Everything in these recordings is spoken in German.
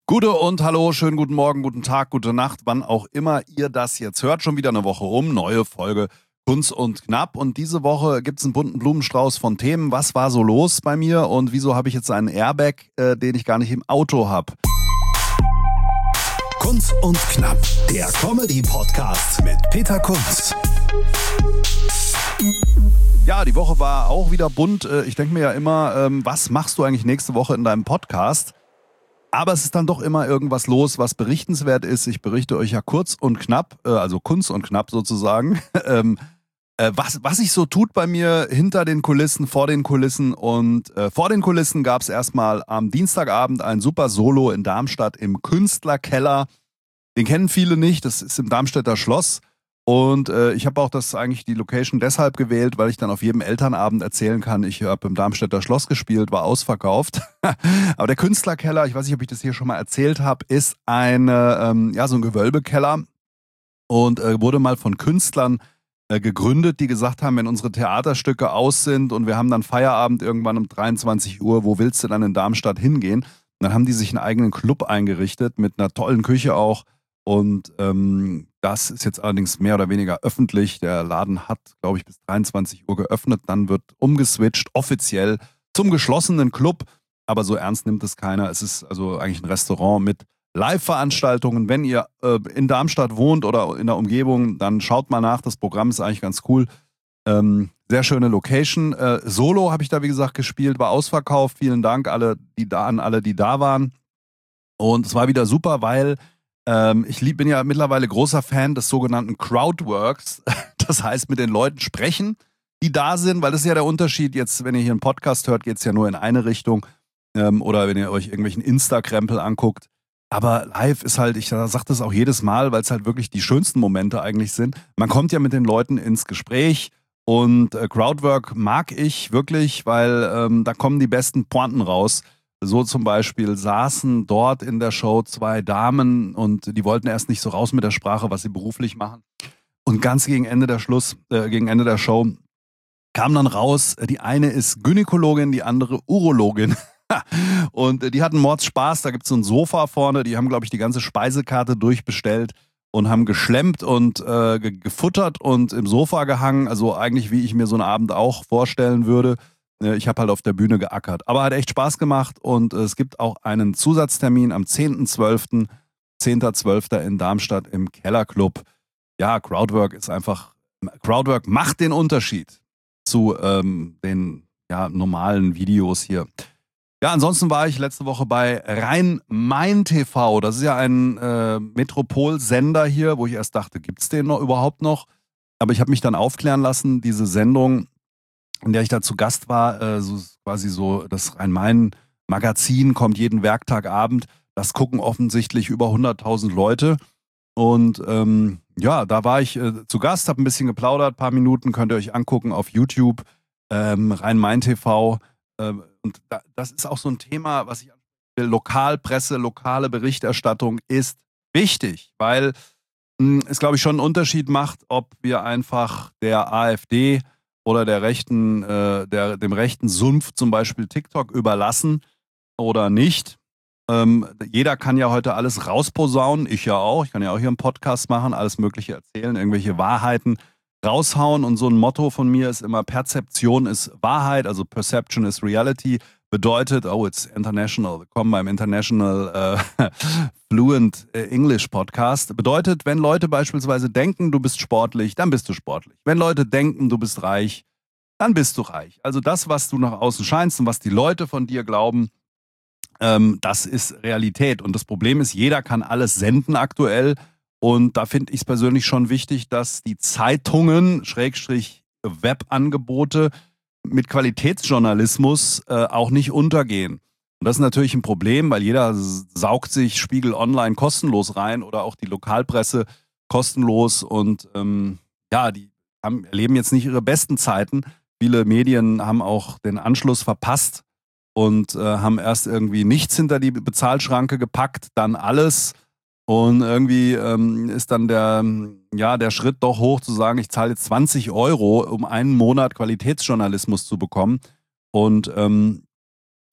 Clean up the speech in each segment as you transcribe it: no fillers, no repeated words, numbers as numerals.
Gute und hallo, schönen guten Morgen, guten Tag, gute Nacht, wann auch immer ihr das jetzt hört. Schon wieder eine Woche neue Folge Kunz und Knapp. Und diese Woche gibt es einen bunten Blumenstrauß von Themen. Was war so los bei mir und wieso habe ich jetzt einen Airbag, den ich gar nicht im Auto habe? Kunz und Knapp, der Comedy-Podcast mit Peter Kunz. Ja, die Woche war auch wieder bunt. Ich denke mir ja immer, was machst du eigentlich nächste Woche in deinem Podcast? Aber es ist dann doch immer irgendwas los, was berichtenswert ist. Ich berichte euch ja kurz und knapp, also Kunz und Knapp sozusagen, was sich so tut bei mir hinter den Kulissen, vor den Kulissen. Und vor den Kulissen gab es erstmal am Dienstagabend ein super Solo in Darmstadt im Künstlerkeller. Den kennen viele nicht, das ist im Darmstädter Schloss. Und ich habe auch eigentlich die Location deshalb gewählt, weil ich dann auf jedem Elternabend erzählen kann, ich habe im Darmstädter Schloss gespielt, war ausverkauft. Aber der Künstlerkeller, ich weiß nicht, ob ich das hier schon mal erzählt habe, ist so ein Gewölbekeller und wurde mal von Künstlern gegründet, die gesagt haben, wenn unsere Theaterstücke aus sind und wir haben dann Feierabend irgendwann um 23 Uhr, wo willst du dann in Darmstadt hingehen? Und dann haben die sich einen eigenen Club eingerichtet mit einer tollen Küche auch. Und das ist jetzt allerdings mehr oder weniger öffentlich. Der Laden hat, glaube ich, bis 23 Uhr geöffnet. Dann wird umgeswitcht, offiziell zum geschlossenen Club. Aber so ernst nimmt es keiner. Es ist also eigentlich ein Restaurant mit Live-Veranstaltungen. Wenn ihr in Darmstadt wohnt oder in der Umgebung, dann schaut mal nach. Das Programm ist eigentlich ganz cool. Sehr schöne Location. Solo habe ich da, wie gesagt, gespielt. War ausverkauft. Vielen Dank an alle, die da waren. Und es war wieder super, weil bin ja mittlerweile großer Fan des sogenannten Crowdworks. Das heißt, mit den Leuten sprechen, die da sind, weil das ist ja der Unterschied. Jetzt, wenn ihr hier einen Podcast hört, geht es ja nur in eine Richtung. Oder wenn ihr euch irgendwelchen Insta-Krempel anguckt. Aber live ist halt, ich sage das auch jedes Mal, weil es halt wirklich die schönsten Momente eigentlich sind. Man kommt ja mit den Leuten ins Gespräch und Crowdwork mag ich wirklich, weil da kommen die besten Pointen raus. So zum Beispiel saßen dort in der Show zwei Damen und die wollten erst nicht so raus mit der Sprache, was sie beruflich machen. Und ganz gegen Ende der Show kam dann raus, die eine ist Gynäkologin, die andere Urologin. Und die hatten Mordspaß, da gibt es so ein Sofa vorne, die haben, glaube ich, die ganze Speisekarte durchbestellt und haben geschlemmt und gefuttert und im Sofa gehangen. Also eigentlich, wie ich mir so einen Abend auch vorstellen würde. Ich habe halt auf der Bühne geackert. Aber hat echt Spaß gemacht und es gibt auch einen Zusatztermin am 10.12. in Darmstadt im Kellerclub. Ja, Crowdwork macht den Unterschied zu den normalen Videos hier. Ja, ansonsten war ich letzte Woche bei Rhein-Main-TV. Das ist ja ein Metropolsender hier, wo ich erst dachte, gibt es den überhaupt noch? Aber ich habe mich dann aufklären lassen, diese Sendung, in der ich da zu Gast war, quasi so das Rhein-Main-Magazin kommt jeden Werktagabend. Das gucken offensichtlich über 100.000 Leute. Und da war ich zu Gast, habe ein bisschen geplaudert, ein paar Minuten, könnt ihr euch angucken auf YouTube, Rhein-Main-TV. Und das ist auch so ein Thema, was ich will. Lokalpresse, lokale Berichterstattung ist wichtig, weil es, glaube ich, schon einen Unterschied macht, ob wir einfach der AfD oder dem rechten Sumpf zum Beispiel TikTok überlassen oder nicht. Jeder kann ja heute alles rausposaunen, ich ja auch. Ich kann ja auch hier einen Podcast machen, alles Mögliche erzählen, irgendwelche Wahrheiten raushauen. Und so ein Motto von mir ist immer, Perzeption ist Wahrheit, also Perception is Reality. Bedeutet, it's international, willkommen beim International Fluent English Podcast. Bedeutet, wenn Leute beispielsweise denken, du bist sportlich, dann bist du sportlich. Wenn Leute denken, du bist reich, dann bist du reich. Also das, was du nach außen scheinst und was die Leute von dir glauben, das ist Realität. Und das Problem ist, jeder kann alles senden aktuell. Und da finde ich es persönlich schon wichtig, dass die Zeitungen, Webangebote mit Qualitätsjournalismus auch nicht untergehen. Und das ist natürlich ein Problem, weil jeder saugt sich Spiegel Online kostenlos rein oder auch die Lokalpresse kostenlos. Und die erleben jetzt nicht ihre besten Zeiten. Viele Medien haben auch den Anschluss verpasst und haben erst irgendwie nichts hinter die Bezahlschranke gepackt, dann alles. Und irgendwie ist dann der Schritt doch hoch zu sagen, ich zahle jetzt 20 Euro, um einen Monat Qualitätsjournalismus zu bekommen. Und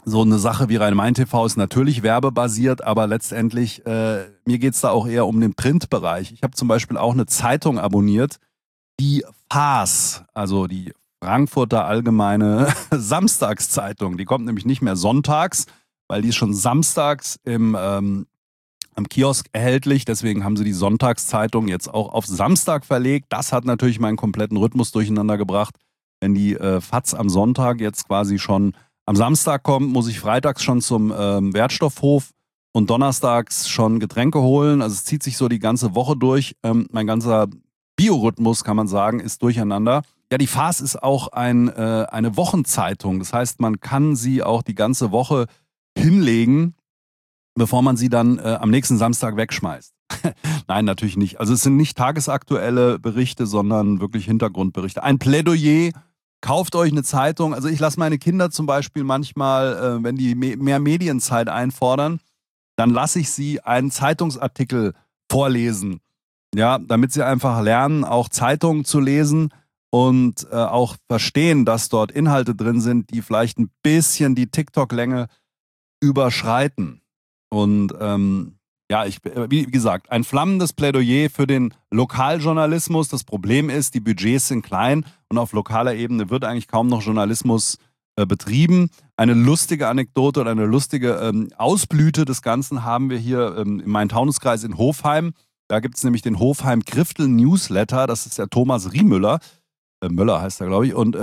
So eine Sache wie Rhein-Main-TV ist natürlich werbebasiert, aber letztendlich, mir geht's da auch eher um den Printbereich. Ich habe zum Beispiel auch eine Zeitung abonniert, die FAS, also die Frankfurter Allgemeine Samstagszeitung. Die kommt nämlich nicht mehr sonntags, weil die ist schon samstags am Kiosk erhältlich. Deswegen haben sie die Sonntagszeitung jetzt auch auf Samstag verlegt. Das hat natürlich meinen kompletten Rhythmus durcheinander gebracht. Wenn die FAZ am Sonntag jetzt quasi schon am Samstag kommt, muss ich freitags schon zum Wertstoffhof und donnerstags schon Getränke holen. Also es zieht sich so die ganze Woche durch. Mein ganzer Biorhythmus, kann man sagen, ist durcheinander. Ja, die FAS ist auch eine Wochenzeitung. Das heißt, man kann sie auch die ganze Woche hinlegen, bevor man sie dann am nächsten Samstag wegschmeißt. Nein, natürlich nicht. Also es sind nicht tagesaktuelle Berichte, sondern wirklich Hintergrundberichte. Ein Plädoyer. Kauft euch eine Zeitung. Also ich lasse meine Kinder zum Beispiel manchmal, wenn die mehr Medienzeit einfordern, dann lasse ich sie einen Zeitungsartikel vorlesen. Ja, damit sie einfach lernen, auch Zeitungen zu lesen und auch verstehen, dass dort Inhalte drin sind, die vielleicht ein bisschen die TikTok-Länge überschreiten. Und ja, wie gesagt, ein flammendes Plädoyer für den Lokaljournalismus. Das Problem ist, die Budgets sind klein und auf lokaler Ebene wird eigentlich kaum noch Journalismus betrieben. Eine lustige Anekdote oder eine lustige Ausblüte des Ganzen haben wir hier im Main-Taunus-Kreis in Hofheim. Da gibt es nämlich den Hofheim-Griftel-Newsletter. Das ist der Thomas Riemüller. Möller heißt er, glaube ich. Und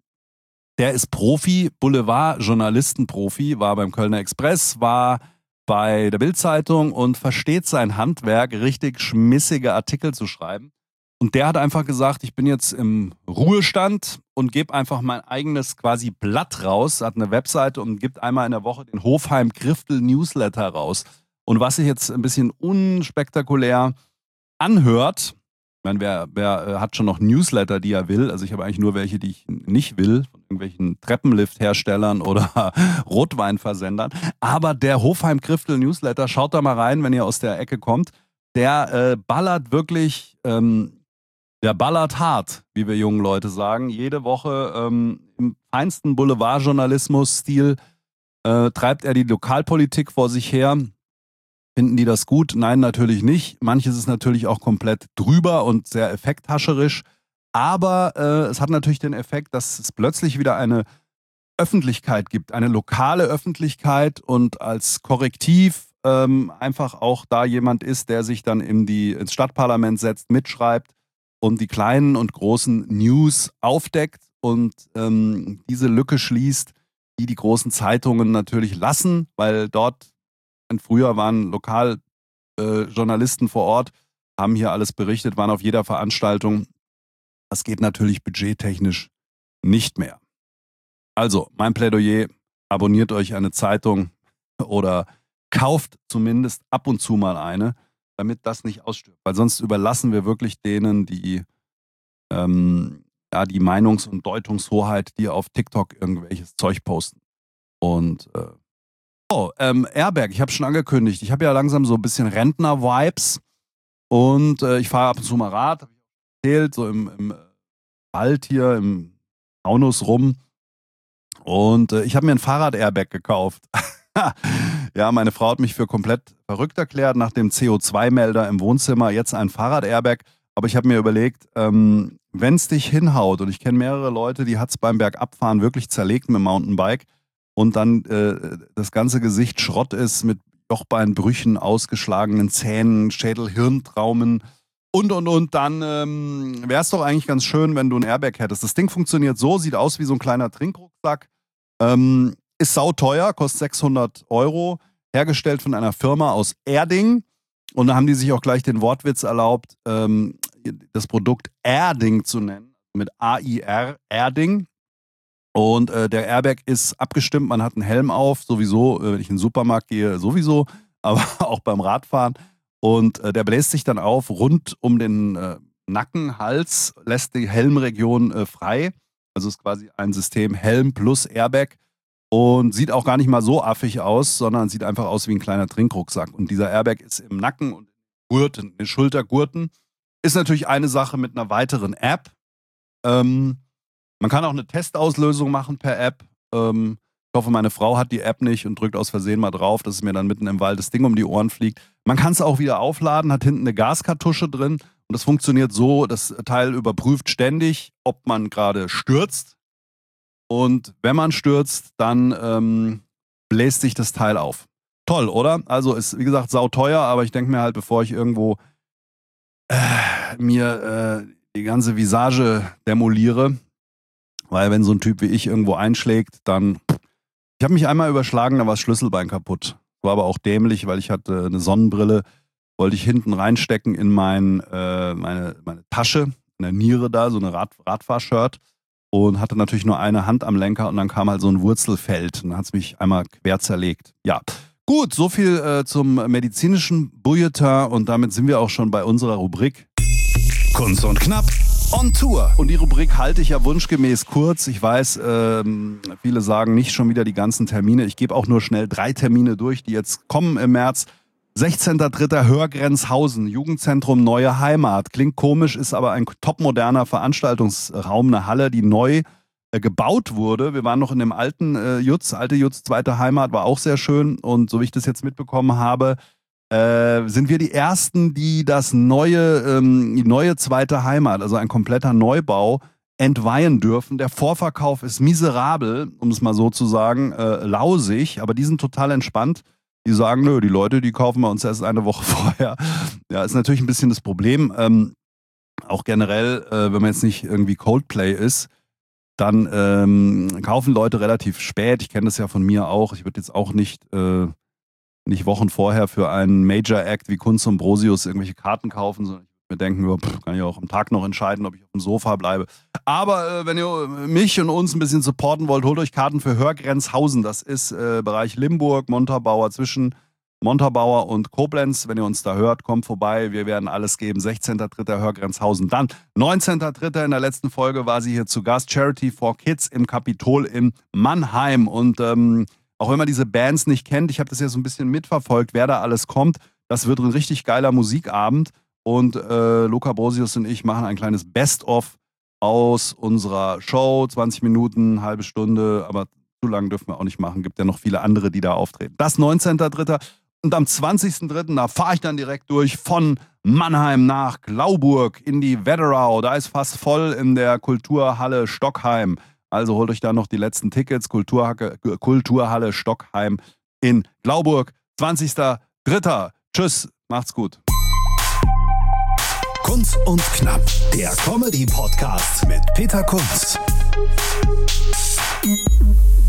der ist Profi, Boulevard-Journalisten-Profi, war beim Kölner Express, war bei der Bild-Zeitung und versteht sein Handwerk, richtig schmissige Artikel zu schreiben. Und der hat einfach gesagt, ich bin jetzt im Ruhestand und gebe einfach mein eigenes quasi Blatt raus, hat eine Webseite und gibt einmal in der Woche den Hofheim-Griftel-Newsletter raus. Und was sich jetzt ein bisschen unspektakulär anhört, ich meine, wer hat schon noch Newsletter, die er will? Also ich habe eigentlich nur welche, die ich nicht will, von irgendwelchen Treppenlift-Herstellern oder Rotweinversendern. Aber der Hofheim-Griftel-Newsletter, schaut da mal rein, wenn ihr aus der Ecke kommt, der ballert wirklich, der ballert hart, wie wir jungen Leute sagen. Jede Woche im feinsten Boulevardjournalismus-Stil treibt er die Lokalpolitik vor sich her. Finden die das gut? Nein, natürlich nicht. Manches ist natürlich auch komplett drüber und sehr effekthascherisch. Aber es hat natürlich den Effekt, dass es plötzlich wieder eine Öffentlichkeit gibt, eine lokale Öffentlichkeit und als Korrektiv einfach auch da jemand ist, der sich dann ins Stadtparlament setzt, mitschreibt und die kleinen und großen News aufdeckt und diese Lücke schließt, die großen Zeitungen natürlich lassen, weil dort früher waren Lokaljournalisten vor Ort, haben hier alles berichtet, waren auf jeder Veranstaltung. Das geht natürlich budgettechnisch nicht mehr. Also, mein Plädoyer, abonniert euch eine Zeitung oder kauft zumindest ab und zu mal eine, damit das nicht ausstirbt. Weil sonst überlassen wir wirklich denen die Meinungs- und Deutungshoheit, die auf TikTok irgendwelches Zeug posten. Und Airberg, ich habe schon angekündigt, ich habe ja langsam so ein bisschen Rentner-Vibes und ich fahre ab und zu mal Rad, habe ich erzählt, so im Wald hier, im Taunus rum und ich habe mir ein Fahrrad-Airbag gekauft. Ja, meine Frau hat mich für komplett verrückt erklärt, nach dem CO2-Melder im Wohnzimmer jetzt ein Fahrrad-Airbag, aber ich habe mir überlegt, wenn es dich hinhaut und ich kenne mehrere Leute, die hat es beim Bergabfahren wirklich zerlegt mit dem Mountainbike, und dann das ganze Gesicht Schrott ist mit Jochbeinbrüchen, ausgeschlagenen Zähnen, Schädel-Hirntraumen und, dann wäre es doch eigentlich ganz schön, wenn du ein Airbag hättest. Das Ding funktioniert so, sieht aus wie so ein kleiner Trinkrucksack, ist sauteuer, kostet 600 €, hergestellt von einer Firma aus Erding und da haben die sich auch gleich den Wortwitz erlaubt, das Produkt Erding zu nennen, mit A-I-R, Erding. Und der Airbag ist abgestimmt, man hat einen Helm auf, sowieso, wenn ich in den Supermarkt gehe, sowieso, aber auch beim Radfahren. Und der bläst sich dann auf, rund um den Nacken, Hals, lässt die Helmregion frei. Also ist quasi ein System Helm plus Airbag und sieht auch gar nicht mal so affig aus, sondern sieht einfach aus wie ein kleiner Trinkrucksack. Und dieser Airbag ist im Nacken und Gurten, in Schultergurten. Ist natürlich eine Sache mit einer weiteren App. Man kann auch eine Testauslösung machen per App. Ich hoffe, meine Frau hat die App nicht und drückt aus Versehen mal drauf, dass es mir dann mitten im Wald das Ding um die Ohren fliegt. Man kann es auch wieder aufladen, hat hinten eine Gaskartusche drin und das funktioniert so, das Teil überprüft ständig, ob man gerade stürzt. Und wenn man stürzt, dann bläst sich das Teil auf. Toll, oder? Also ist, wie gesagt, sauteuer, aber ich denke mir halt, bevor ich irgendwo mir die ganze Visage demoliere, weil wenn so ein Typ wie ich irgendwo einschlägt, dann... Ich habe mich einmal überschlagen, da war das Schlüsselbein kaputt. War aber auch dämlich, weil ich hatte eine Sonnenbrille, wollte ich hinten reinstecken in meine Tasche, in der Niere da, so eine Radfahrshirt und hatte natürlich nur eine Hand am Lenker und dann kam halt so ein Wurzelfeld und dann hat es mich einmal quer zerlegt. Ja, gut, so viel zum medizinischen Bulletin und damit sind wir auch schon bei unserer Rubrik Kunst und Knapp on Tour. Und die Rubrik halte ich ja wunschgemäß kurz. Ich weiß, viele sagen nicht schon wieder die ganzen Termine. Ich gebe auch nur schnell 3 Termine durch, die jetzt kommen im März. 16.03. Hörgrenzhausen, Jugendzentrum Neue Heimat. Klingt komisch, ist aber ein topmoderner Veranstaltungsraum, eine Halle, die neu gebaut wurde. Wir waren noch in dem alten alte Jutz, zweite Heimat, war auch sehr schön. Und so wie ich das jetzt mitbekommen habe, sind wir die Ersten, die die neue zweite Heimat, also ein kompletter Neubau, entweihen dürfen. Der Vorverkauf ist miserabel, um es mal so zu sagen, lausig, aber die sind total entspannt. Die sagen, nö, die Leute, die kaufen wir uns erst eine Woche vorher. Ja, ist natürlich ein bisschen das Problem. Auch generell, wenn man jetzt nicht irgendwie Coldplay ist, dann kaufen Leute relativ spät. Ich kenne das ja von mir auch. Ich würde jetzt auch nicht Wochen vorher für einen Major-Act wie Kunz und Brosius irgendwelche Karten kaufen, sondern ich würde mir denken, kann ich auch am Tag noch entscheiden, ob ich auf dem Sofa bleibe. Aber wenn ihr mich und uns ein bisschen supporten wollt, holt euch Karten für Hörgrenzhausen. Das ist Bereich Limburg, Montabaur, zwischen Montabaur und Koblenz. Wenn ihr uns da hört, kommt vorbei. Wir werden alles geben. 16.03. Hörgrenzhausen. Dann 19.03. in der letzten Folge war sie hier zu Gast. Charity for Kids im Kapitol in Mannheim. Und auch wenn man diese Bands nicht kennt, ich habe das ja so ein bisschen mitverfolgt, wer da alles kommt. Das wird ein richtig geiler Musikabend. Und Luca Brosius und ich machen ein kleines Best-of aus unserer Show. 20 Minuten, halbe Stunde, aber zu lang dürfen wir auch nicht machen. Gibt ja noch viele andere, die da auftreten. Das 19.03. Und am 20.03. da fahre ich dann direkt durch von Mannheim nach Glauburg in die Wetterau. Da ist fast voll in der Kulturhalle Stockheim. Also holt euch da noch die letzten Tickets. Kulturhalle Stockheim in Glauburg. 20.03. Tschüss, macht's gut. Kunst und Knapp, der Comedy-Podcast mit Peter Kunz.